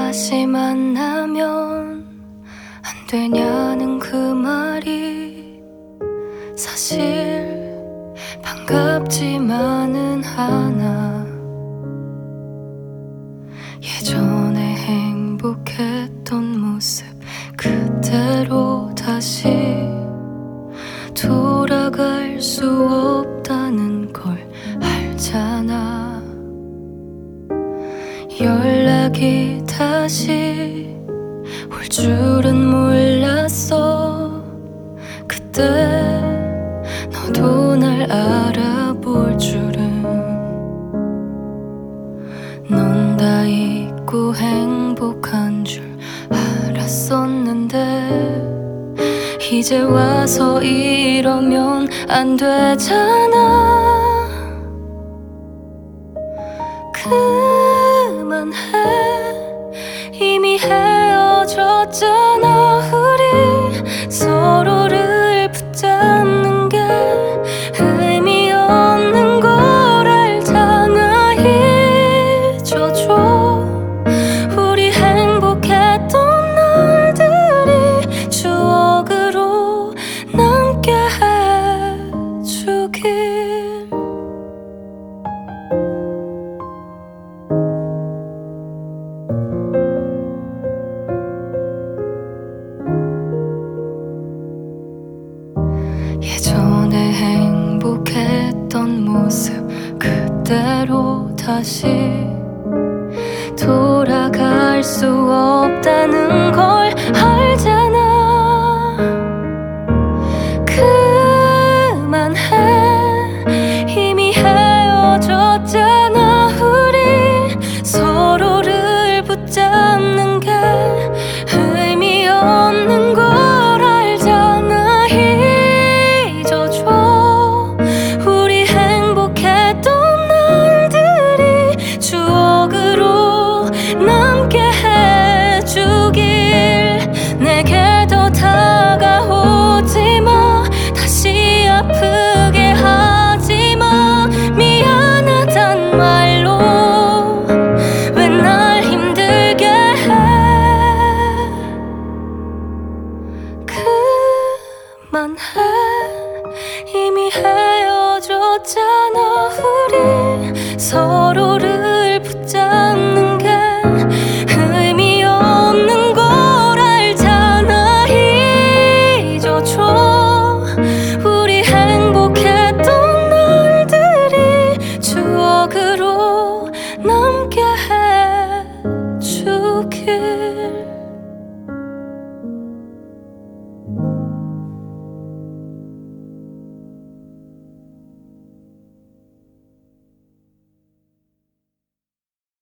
다시 만나면 안 되냐는 그 말이 사실 반갑지만은 않아. 예전에 행복했던 모습 그대로 다시 돌아갈 수 없다는 걸 알잖아. 연락이 다시 올 줄은 몰랐어. 그때 너도 날 알아볼 줄은. 넌 다 잊고 행복한 줄 알았었는데 이제 와서 이러면 안 되잖아. 그만해. 이미 헤어졌잖아. 우리 서로를 붙잡는 게 의미 없는 걸 알잖아. 잊어줘. 우리 행복했던 날들이 추억으로 남게 해주길. 예전에 행복했던 모습 그대로 다시 돌아갈 수 없다는 걸